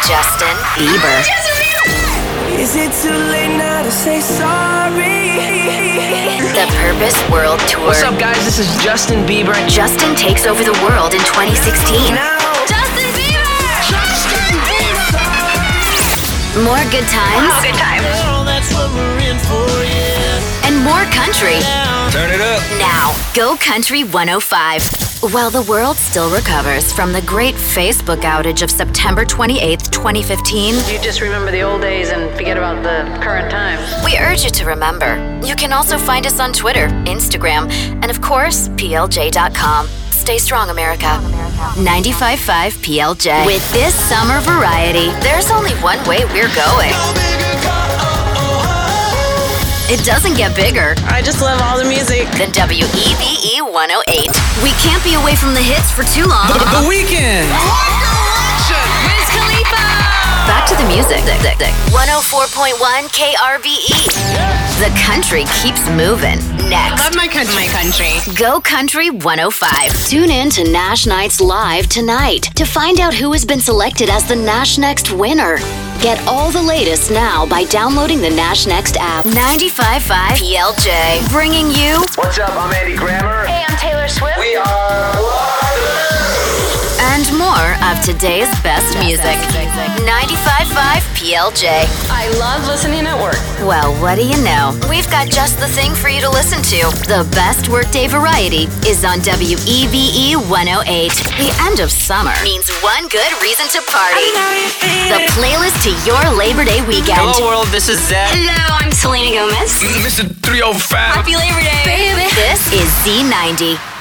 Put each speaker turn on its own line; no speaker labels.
Justin Bieber.
Is it too late now to say sorry?
The Purpose World Tour.
What's up, guys? This is Justin Bieber.
Justin takes over the world in 2016.
Justin Bieber! Justin Bieber!
More good times.
Oh, good times.
That's what we're in for, yeah.
And more country.
Turn it up.
Now, Go Country 105. While the world still recovers from the great Facebook outage of September 28th, 2015,
You just remember the old days and forget about the current times.
we urge you to remember. You can also find us on Twitter, Instagram, and of course, PLJ.com. Stay strong, America. 95.5 PLJ. With this summer variety, there's only one way we're going. It doesn't get bigger
I just love all the music.
than WEVE 108. We can't be away from the hits for too long.
The Weeknd.
Wiz Khalifa!
Back to the music. 104.1 KRBE. The country keeps moving. Next,
Love my country. My country.
Go Country 105. Tune in to Nash Nights Live tonight to find out who has been selected as the Nash Next winner. Get all the latest now by downloading the Nash Next app. 95.5 PLJ. Bringing you
What's up? I'm Andy Grammer.
Hey, I'm Taylor Swift.
We are
and more of today's best music. 95.5 PLJ.
I love listening at work.
Well, what do you know? We've got just the thing for you to listen to. The best workday variety is on WEVE 108. The end of summer means one good reason to party. The playlist to your Labor Day weekend.
Hello, world. This is Zach.
Hello, I'm Selena Gomez.
Mr. 305.
Happy Labor Day. Baby.
This is Z90.